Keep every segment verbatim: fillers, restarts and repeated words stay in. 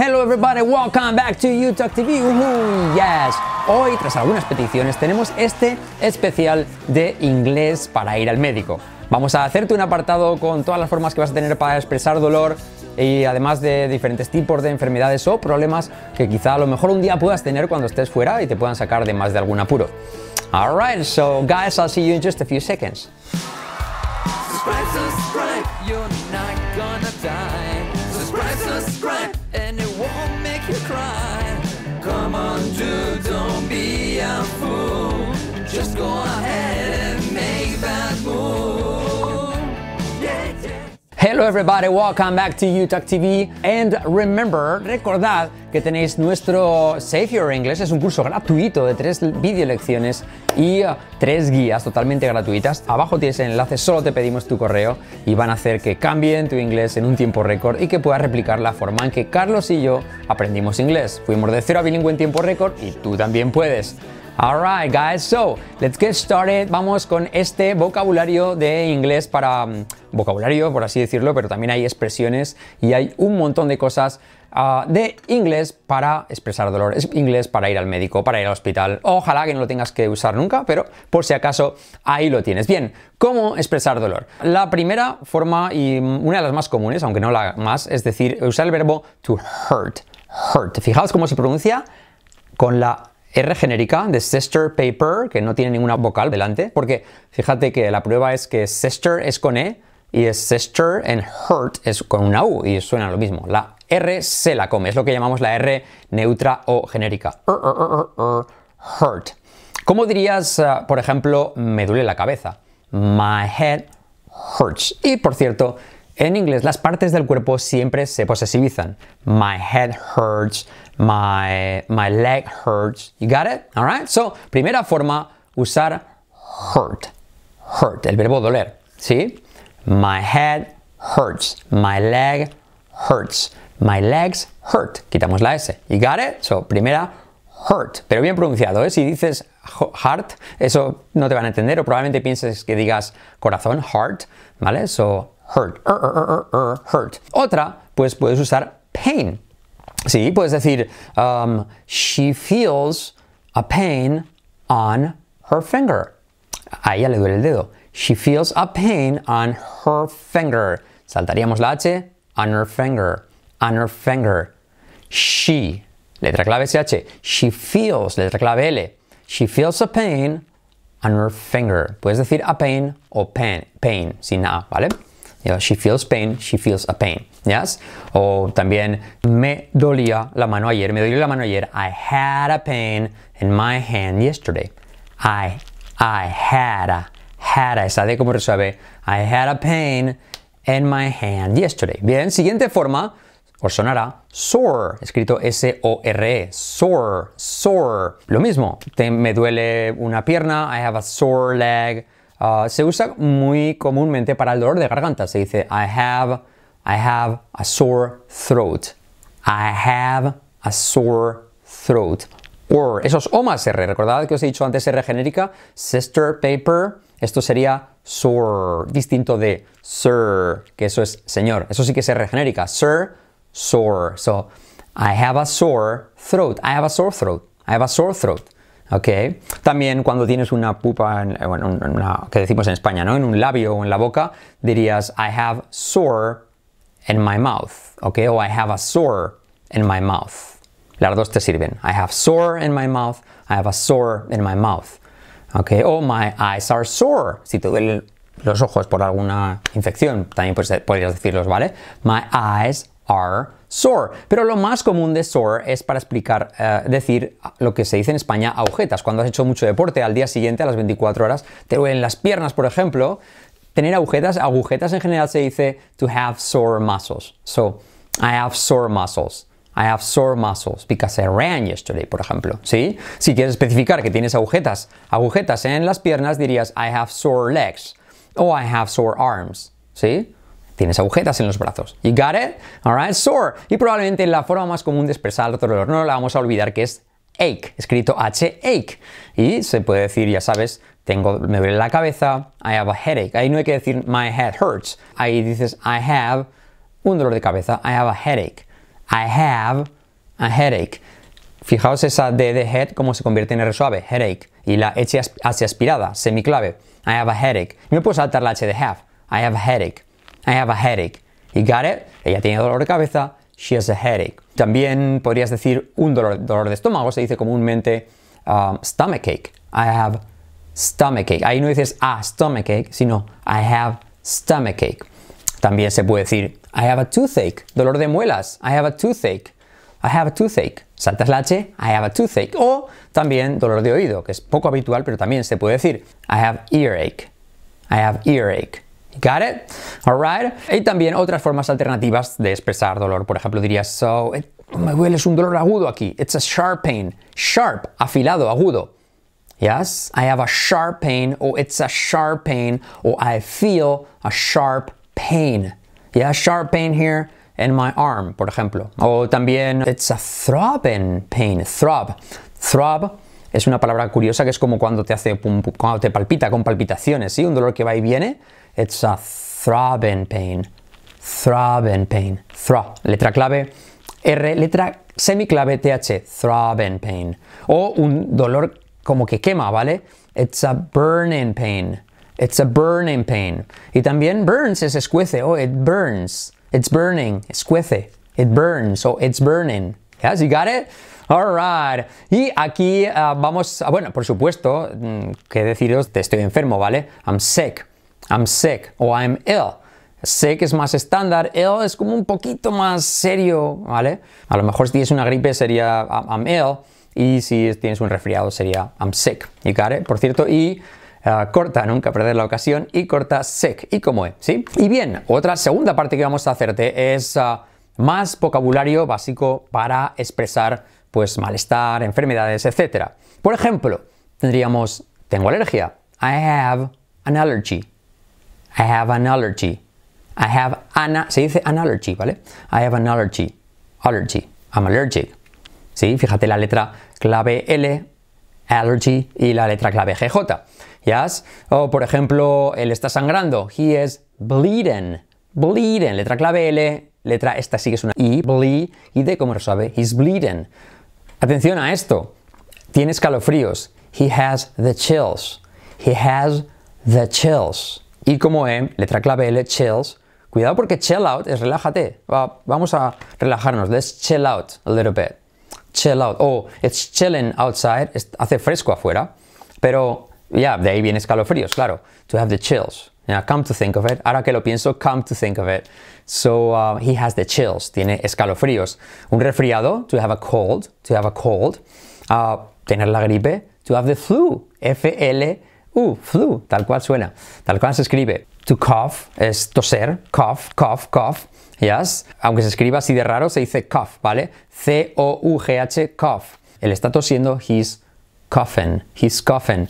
Hello everybody, welcome back to UTalk T V. Woohoo, yes. Hoy, tras algunas peticiones, tenemos este especial de inglés para ir al médico. Vamos a hacerte un apartado con todas las formas que vas a tener para expresar dolor y además de diferentes tipos de enfermedades o problemas que quizá a lo mejor un día puedas tener cuando estés fuera y te puedan sacar de más de algún apuro. Alright, so guys, I'll see you in just a few seconds. Subscribe, subscribe, you're not gonna die. Subscribe, subscribe, and it won't make you cry. Come on, dude, don't be a fool. Just go ahead and make that move. Yeah, yeah. Hello everybody, welcome back to UTalk T V. And remember, recordad que tenéis nuestro Save Your English, es un curso gratuito de tres video lecciones y uh, tres guías totalmente gratuitas. Abajo tienes el enlace, solo te pedimos tu correo y van a hacer que cambien tu inglés en un tiempo récord y que puedas replicar la forma en que Carlos y yo aprendimos inglés. Fuimos de cero a bilingüe en tiempo récord y tú también puedes. Alright guys, so let's get started. Vamos con este vocabulario de inglés para um, vocabulario, por así decirlo, pero también hay expresiones y hay un montón de cosas uh, de inglés para expresar dolor, es inglés para ir al médico, para ir al hospital. Ojalá que no lo tengas que usar nunca, pero por si acaso ahí lo tienes. Bien, ¿cómo expresar dolor? La primera forma y una de las más comunes, aunque no la más, es decir, usar el verbo to hurt. Hurt. Fijaos cómo se pronuncia con la R genérica de sister paper, que no tiene ninguna vocal delante, porque fíjate que la prueba es que sister es con E y es sister en hurt es con una U y suena lo mismo. La R se la come, es lo que llamamos la R neutra o genérica. Er, er, er, er, hurt. ¿Cómo dirías, uh, por ejemplo, me duele la cabeza? My head hurts. Y por cierto, en inglés las partes del cuerpo siempre se posesivizan. My head hurts. My, my leg hurts. You got it? All right? So, primera forma, usar hurt. Hurt, el verbo doler. ¿Sí? My head hurts. My leg hurts. My legs hurt. Quitamos la S. You got it? So, primera, hurt. Pero bien pronunciado, ¿eh? Si dices heart, eso no te van a entender o probablemente pienses que digas corazón, heart, ¿vale? So, hurt. Er, er, er, er, hurt. Otra, pues puedes usar pain. Sí, puedes decir, um, she feels a pain on her finger. A ella le duele el dedo. She feels a pain on her finger. Saltaríamos la H, on her finger, on her finger. She, letra clave S H. She feels, letra clave L. She feels a pain on her finger. Puedes decir a pain o pain, pain, sin A, ¿vale? Yeah, she feels pain, she feels a pain. Yes? O también me dolía la mano ayer, me dolió la mano ayer. I had a pain in my hand yesterday. I, I had a, had a, esa D como resuelve. I had a pain in my hand yesterday. Bien, siguiente forma, os sonará sore, escrito S O R E, sore, sore. Lo mismo, te, me duele una pierna, I have a sore leg. Uh, se usa muy comúnmente para el dolor de garganta. Se dice I have, I have a sore throat. I have a sore throat. Or, esos O más R. Recordad que os he dicho antes R genérica. Sister paper. Esto sería sore. Distinto de sir, que eso es señor. Eso sí que es R genérica. Sir, sore. So, I have a sore throat. I have a sore throat. I have a sore throat. Ok, también cuando tienes una pupa, en, bueno, una, que decimos en España, ¿no? En un labio o en la boca, dirías I have sore in my mouth, ok, o I have a sore in my mouth. Las dos te sirven. I have sore in my mouth, I have a sore in my mouth, ok, o my eyes are sore, si te duelen los ojos por alguna infección, también podrías decirlos, ¿vale? My eyes are sore. Pero lo más común de sore es para explicar, uh, decir lo que se dice en España, agujetas. Cuando has hecho mucho deporte, al día siguiente, a las veinticuatro horas, te duelen las piernas, por ejemplo. Tener agujetas, agujetas en general se dice to have sore muscles. So, I have sore muscles. I have sore muscles because I ran yesterday, por ejemplo. ¿Sí? Si quieres especificar que tienes agujetas, agujetas en las piernas, dirías I have sore legs o I have sore arms. ¿Sí? Tienes agujetas en los brazos. You got it? Alright, sore. Y probablemente la forma más común de expresar el dolor, no la vamos a olvidar, que es ache, escrito H, ache. Y se puede decir, ya sabes, tengo, me duele la cabeza, I have a headache. Ahí no hay que decir my head hurts. Ahí dices I have un dolor de cabeza, I have a headache. I have a headache. Fijaos esa D de head como se convierte en R suave, headache. Y la H hacia aspirada, semiclave. I have a headache. Y me puedo saltar la H de have. I have a headache. I have a headache. You got it? Ella tiene dolor de cabeza. She has a headache. También podrías decir un dolor, dolor de estómago. Se dice comúnmente um, stomachache. I have stomachache. Ahí no dices a stomachache, sino I have stomachache. También se puede decir I have a toothache. Dolor de muelas. I have a toothache. I have a toothache. Saltas la H, I have a toothache. O también dolor de oído, que es poco habitual, pero también se puede decir I have earache. I have earache. Got it? Alright. Y también otras formas alternativas de expresar dolor. Por ejemplo, dirías, so, it, me duele, es un dolor agudo aquí. It's a sharp pain. Sharp, afilado, agudo. Yes, I have a sharp pain, or it's a sharp pain, or I feel a sharp pain. Yeah, sharp pain here in my arm, por ejemplo. O también, it's a throbbing pain. Throb. Throb es una palabra curiosa que es como cuando te hace pum, pum, cuando te palpita con palpitaciones, ¿sí? Un dolor que va y viene. It's a throbbing pain. Throbbing pain. Throb. Letra clave R, letra semiclave T H. Throbbing pain. O un dolor como que quema, ¿vale? It's a burning pain. It's a burning pain. Y también burns es escuece. Oh, it burns. It's burning. Escuece. It burns. Oh, it's burning. Yes, you got it? Alright. Y aquí uh, vamos, a, bueno, por supuesto, mm, que deciros, te estoy enfermo, ¿vale? I'm sick. I'm sick. O I'm ill. Sick es más estándar. Ill es como un poquito más serio, ¿vale? A lo mejor si tienes una gripe sería I'm ill. Y si tienes un resfriado sería I'm sick. You got it? Por cierto, y uh, corta, nunca perder la ocasión, y corta sick. Y como es, ¿sí? Y bien, otra segunda parte que vamos a hacerte es uh, más vocabulario básico para expresar pues malestar, enfermedades, etcétera. Por ejemplo, tendríamos, tengo alergia. I have an allergy. I have an allergy. I have an, se dice an allergy, ¿vale? I have an allergy. Allergy. I'm allergic. ¿Sí? Fíjate la letra clave L, allergy, y la letra clave G J. Yes? O por ejemplo, él está sangrando. He is bleeding. Bleeding. Letra clave L, letra esta sí que es una I, bleed, y D como resuelve. He's bleeding. Atención a esto. Tiene escalofríos. He has the chills. He has the chills. Y como E, letra clave L, chills. Cuidado porque chill out es relájate. Vamos a relajarnos. Let's chill out a little bit. Chill out. Oh, it's chilling outside. Hace fresco afuera. Pero, ya, yeah, de ahí viene escalofríos, claro. To have the chills. Yeah, come to think of it. Ahora que lo pienso, come to think of it. So, uh, he has the chills. Tiene escalofríos. Un resfriado. To have a cold. To have a cold. Uh, tener la gripe. To have the flu. F L U. Flu. Tal cual suena. Tal cual se escribe. To cough. Es toser. Cough, cough, cough. Yes. Aunque se escriba así de raro, se dice cough, ¿vale? C O U G H, cough. Él está tosiendo, he's coughing, he's coughing.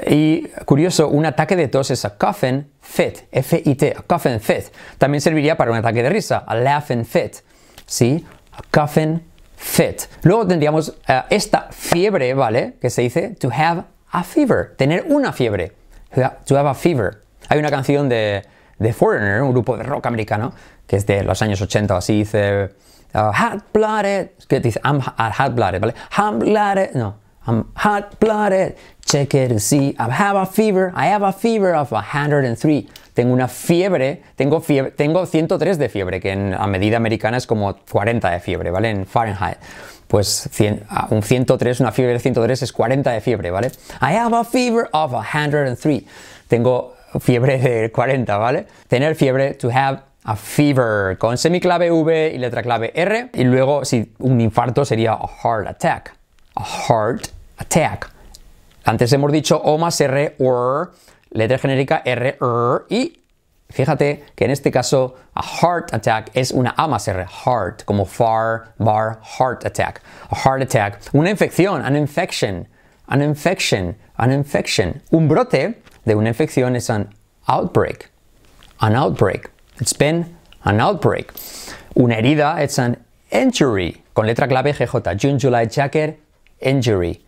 Y curioso, un ataque de tos es a coughing fit, F I T, a coughing fit. También serviría para un ataque de risa, a laughing fit, ¿sí? A coughing fit. Luego tendríamos uh, esta fiebre, ¿vale? Que se dice to have a fever, tener una fiebre, to have a fever. Hay una canción de, de Foreigner, un grupo de rock americano, que es de los años ochenta, así dice uh, hot-blooded, que dice I'm hot-blooded, ¿vale? Hot-blooded, no, I'm hot-blooded, check it to see, I have a fever, I have a fever of one hundred three. Tengo una fiebre, tengo fiebre, tengo ciento tres de fiebre, que en, a medida americana es como cuarenta de fiebre, ¿vale? En Fahrenheit. Pues cien, un ciento tres, una fiebre de ciento tres es cuarenta de fiebre, ¿vale? I have a fever of one hundred three. Tengo fiebre de cuarenta, ¿vale? Tener fiebre, to have a fever, con semiclave V y letra clave R. Y luego, si un infarto sería a heart attack. A heart attack. Antes hemos dicho O más R, or, letra genérica R, R. Y fíjate que en este caso, a heart attack es una A más R. Heart, como far, bar, heart attack. A heart attack. Una infección, an infection. An infection, an infection. Un brote de una infección es an outbreak. An outbreak. It's been an outbreak. Una herida, it's an injury. Con letra clave G J. June, July, jacket, injury.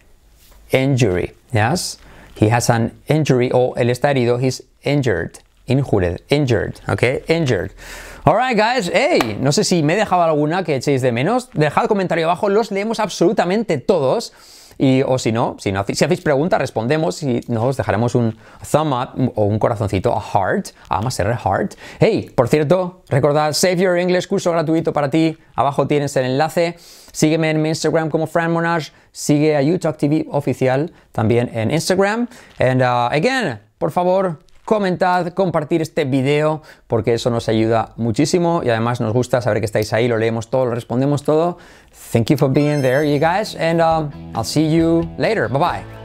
Injury. Yes? He has an injury. O él está herido. He's injured. Injured. Injured. Okay? Injured. Alright guys, hey, no sé si me he dejado alguna que echéis de menos. Dejad comentario abajo, los leemos absolutamente todos. Y, o si no, si no, si hacéis preguntas, respondemos y nos dejaremos un thumb up o un corazoncito, a heart, a más R heart. Hey, por cierto, recordad, Save Your English, curso gratuito para ti. Abajo tienes el enlace. Sígueme en mi Instagram como Fran Monage. Sigue a UTalk T V oficial también en Instagram. And uh, again, por favor, comentad, compartir este video porque eso nos ayuda muchísimo y además nos gusta saber que estáis ahí, lo leemos todo, lo respondemos todo. Thank you for being there, you guys, and uh, I'll see you later. Bye bye.